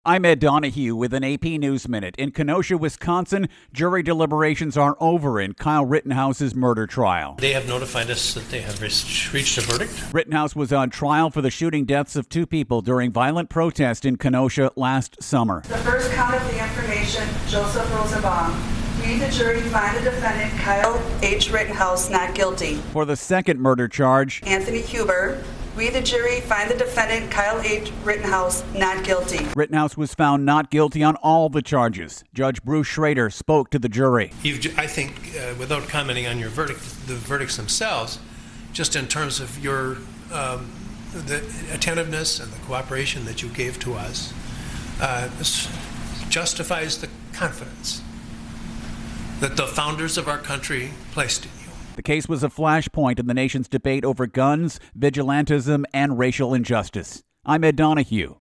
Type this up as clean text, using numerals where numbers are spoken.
I'm Ed Donahue with an AP News Minute. In Kenosha, Wisconsin, jury deliberations are over in Kyle Rittenhouse's murder trial. They have notified us that they have reached a verdict. Rittenhouse was on trial for the shooting deaths of two people during violent protest in Kenosha last summer. The first count of the information, Joseph Rosenbaum. We, the jury, find the defendant, Kyle H. Rittenhouse, not guilty. For the second murder charge, Anthony Huber. We, the jury, find the defendant, Kyle H. Rittenhouse, not guilty. Rittenhouse was found not guilty on all the charges. Judge Bruce Schrader spoke to the jury. I think, without commenting on your verdict, the verdicts themselves, just in terms of your the attentiveness and the cooperation that you gave to us, this justifies the confidence that the founders of our country placed in you. The case was a flashpoint in the nation's debate over guns, vigilantism, and racial injustice. I'm Ed Donahue.